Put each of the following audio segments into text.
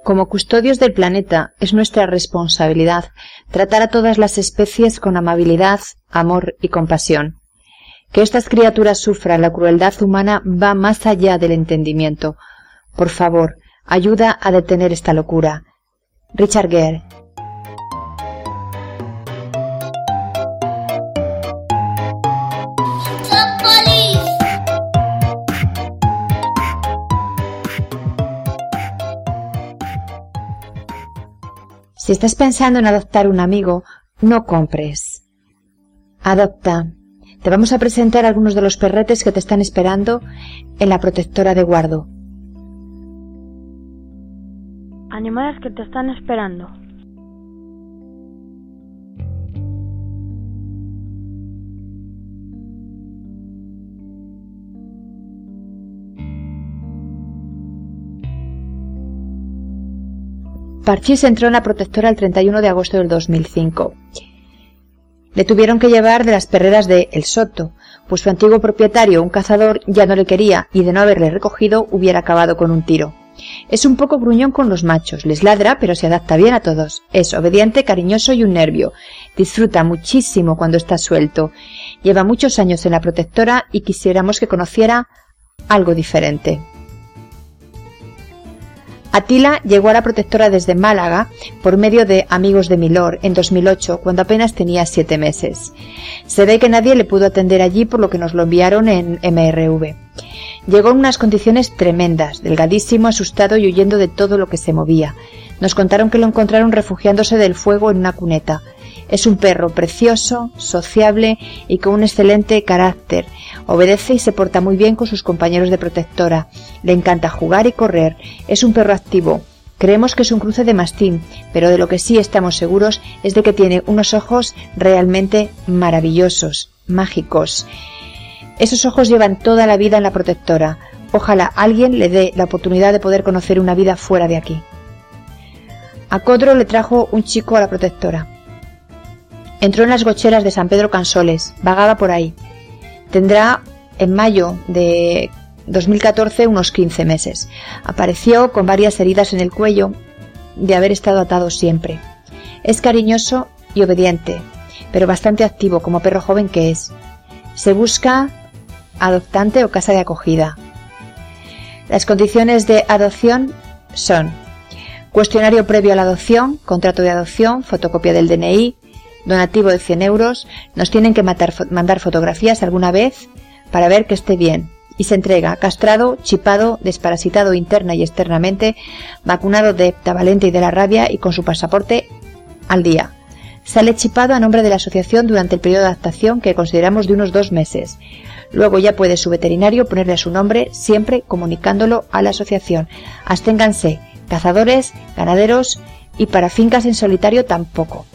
Como custodios del planeta, es nuestra responsabilidad tratar a todas las especies con amabilidad, amor y compasión. Que estas criaturas sufran la crueldad humana va más allá del entendimiento. Por favor, ayuda a detener esta locura. Richard Gere. Si estás pensando en adoptar un amigo, no compres. Adopta. Te vamos a presentar algunos de los perretes que te están esperando en la protectora de Guardo. Animales que te están esperando. Parchís entró en la protectora el 31 de agosto del 2005. Le tuvieron que llevar de las perreras de El Soto, pues su antiguo propietario, un cazador, ya no le quería y de no haberle recogido hubiera acabado con un tiro. Es un poco gruñón con los machos, les ladra pero se adapta bien a todos. Es obediente, cariñoso y un nervio. Disfruta muchísimo cuando está suelto. Lleva muchos años en la protectora y quisiéramos que conociera algo diferente. Atila llegó a la protectora desde Málaga por medio de Amigos de Milor en 2008, cuando apenas tenía 7 meses. Se ve que nadie le pudo atender allí, por lo que nos lo enviaron en MRV. Llegó en unas condiciones tremendas, delgadísimo, asustado y huyendo de todo lo que se movía. Nos contaron que lo encontraron refugiándose del fuego en una cuneta. Es un perro precioso, sociable y con un excelente carácter. Obedece y se porta muy bien con sus compañeros de protectora. Le encanta jugar y correr. Es un perro activo. Creemos que es un cruce de mastín, pero de lo que sí estamos seguros es de que tiene unos ojos realmente maravillosos, mágicos. Esos ojos llevan toda la vida en la protectora. Ojalá alguien le dé la oportunidad de poder conocer una vida fuera de aquí. A Codro le trajo un chico a la protectora. Entró en las gocheras de San Pedro Cansoles, vagaba por ahí. Tendrá en mayo de 2014 unos 15 meses. Apareció con varias heridas en el cuello de haber estado atado siempre. Es cariñoso y obediente, pero bastante activo como perro joven que es. Se busca adoptante o casa de acogida. Las condiciones de adopción son: cuestionario previo a la adopción, contrato de adopción, fotocopia del DNI, donativo de 100 euros, nos tienen que mandar fotografías alguna vez para ver que esté bien, y se entrega castrado, chipado, desparasitado interna y externamente, vacunado de heptavalente y de la rabia y con su pasaporte al día. Sale chipado a nombre de la asociación durante el periodo de adaptación, que consideramos de unos 2 meses. Luego ya puede su veterinario ponerle su nombre, siempre comunicándolo a la asociación. Absténganse, cazadores, ganaderos, y para fincas en solitario tampoco.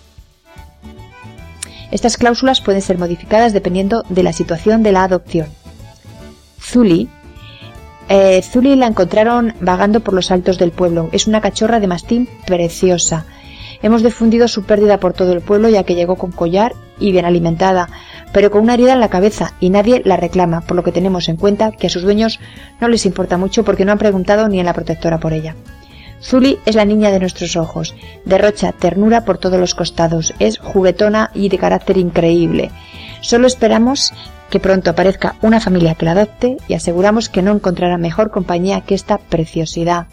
Estas cláusulas pueden ser modificadas dependiendo de la situación de la adopción. Zuli la encontraron vagando por los altos del pueblo. Es una cachorra de mastín preciosa. Hemos difundido su pérdida por todo el pueblo, ya que llegó con collar y bien alimentada, pero con una herida en la cabeza, y nadie la reclama, por lo que tenemos en cuenta que a sus dueños no les importa mucho porque no han preguntado ni en la protectora por ella. Zuli es la niña de nuestros ojos, derrocha ternura por todos los costados, es juguetona y de carácter increíble. Solo esperamos que pronto aparezca una familia que la adopte y aseguramos que no encontrará mejor compañía que esta preciosidad.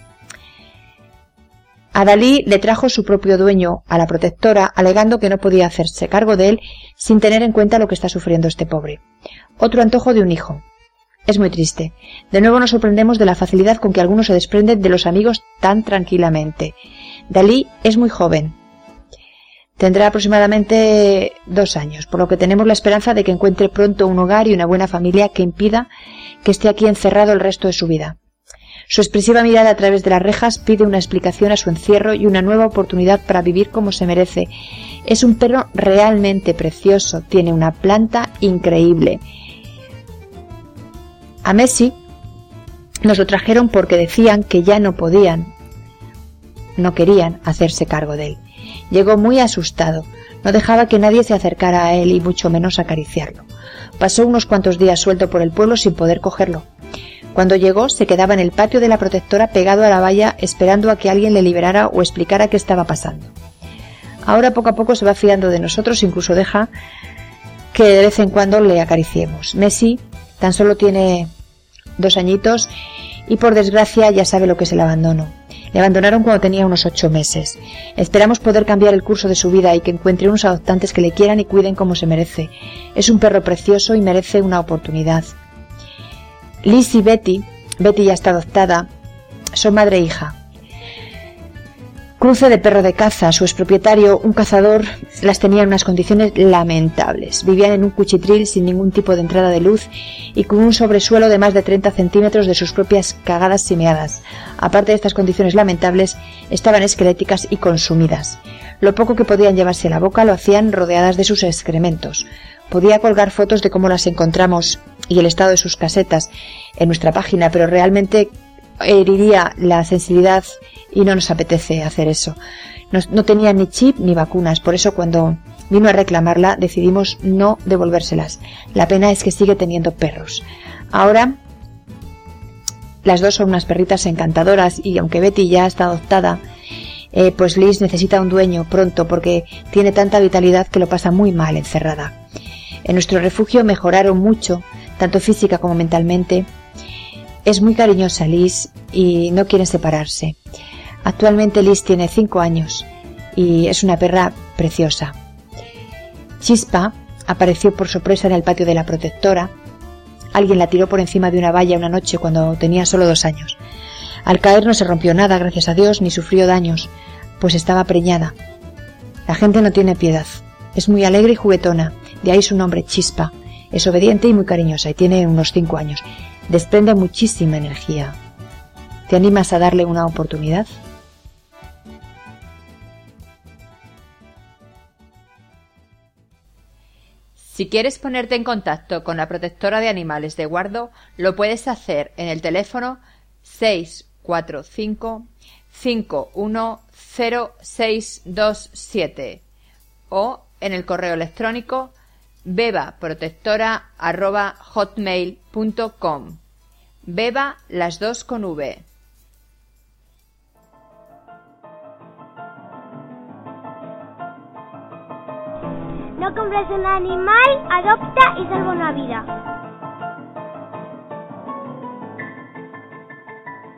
A Dalí le trajo su propio dueño a la protectora, alegando que no podía hacerse cargo de él sin tener en cuenta lo que está sufriendo este pobre. Otro antojo de un hijo. Es muy triste. De nuevo nos sorprendemos de la facilidad con que algunos se desprenden de los amigos tan tranquilamente. Dalí es muy joven. Tendrá aproximadamente 2 años, por lo que tenemos la esperanza de que encuentre pronto un hogar y una buena familia que impida que esté aquí encerrado el resto de su vida. Su expresiva mirada a través de las rejas pide una explicación a su encierro y una nueva oportunidad para vivir como se merece. Es un perro realmente precioso, tiene una planta increíble. A Messi nos lo trajeron porque decían que ya no querían hacerse cargo de él. Llegó muy asustado, no dejaba que nadie se acercara a él y mucho menos acariciarlo. Pasó unos cuantos días suelto por el pueblo sin poder cogerlo. Cuando llegó, se quedaba en el patio de la protectora pegado a la valla esperando a que alguien le liberara o explicara qué estaba pasando. Ahora poco a poco se va fiando de nosotros, incluso deja que de vez en cuando le acariciemos. Messi tan solo tiene 2 añitos y por desgracia ya sabe lo que es el abandono. Le abandonaron cuando tenía unos 8 meses. Esperamos poder cambiar el curso de su vida y que encuentre unos adoptantes que le quieran y cuiden como se merece. Es un perro precioso y merece una oportunidad. Liz y Betty ya está adoptada, son madre e hija. Cruce de perro de caza. Su expropietario, un cazador, las tenía en unas condiciones lamentables. Vivían en un cuchitril sin ningún tipo de entrada de luz y con un sobresuelo de más de 30 centímetros de sus propias cagadas y meadas. Aparte de estas condiciones lamentables, estaban esqueléticas y consumidas. Lo poco que podían llevarse a la boca lo hacían rodeadas de sus excrementos. Podía colgar fotos de cómo las encontramos y el estado de sus casetas en nuestra página, pero realmente heriría la sensibilidad y no nos apetece hacer eso. No tenía ni chip ni vacunas, por eso cuando vino a reclamarla decidimos no devolvérselas. La pena es que sigue teniendo perros. Ahora las dos son unas perritas encantadoras y aunque Betty ya está adoptada, pues Liz necesita un dueño pronto porque tiene tanta vitalidad que lo pasa muy mal encerrada. En nuestro refugio mejoraron mucho, tanto física como mentalmente. Es muy cariñosa Liz y no quieren separarse. Actualmente Liz tiene 5 años y es una perra preciosa. Chispa apareció por sorpresa en el patio de la protectora. Alguien la tiró por encima de una valla una noche cuando tenía solo 2 años. Al caer no se rompió nada, gracias a Dios, ni sufrió daños, pues estaba preñada. La gente no tiene piedad. Es muy alegre y juguetona, de ahí su nombre, Chispa. Es obediente y muy cariñosa y tiene unos 5 años. Desprende muchísima energía. ¿Te animas a darle una oportunidad? Si quieres ponerte en contacto con la protectora de animales de Guardo, lo puedes hacer en el teléfono 645 510627 o en el correo electrónico bebaprotectora@hotmail.com. Beba las 2 con V. No compres un animal, adopta y salva una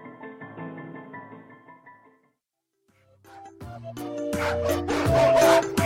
vida.